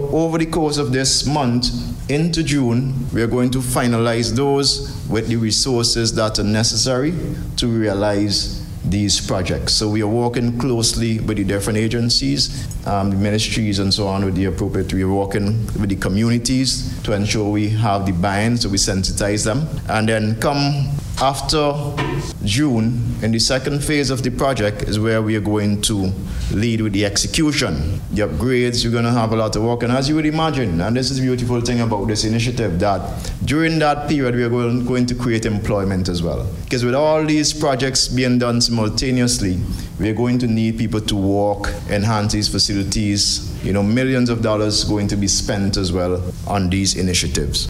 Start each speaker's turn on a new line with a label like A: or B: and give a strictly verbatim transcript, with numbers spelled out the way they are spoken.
A: over the course of this month into June, we are going to finalize those with the resources that are necessary to realize these projects. So we are working closely with the different agencies, um, the ministries and so on with the appropriate. We are working with the communities to ensure we have the buy-in, so we sensitize them. And then come after June, in the second phase of the project is where we are going to lead with the execution. The upgrades, you're going to have a lot of work. And as you would imagine, and this is the beautiful thing about this initiative, that during that period, we are going, going to create employment as well. Because with all these projects being done simultaneously, we are going to need people to work, enhance these facilities. You know, millions of dollars going to be spent as well on these initiatives.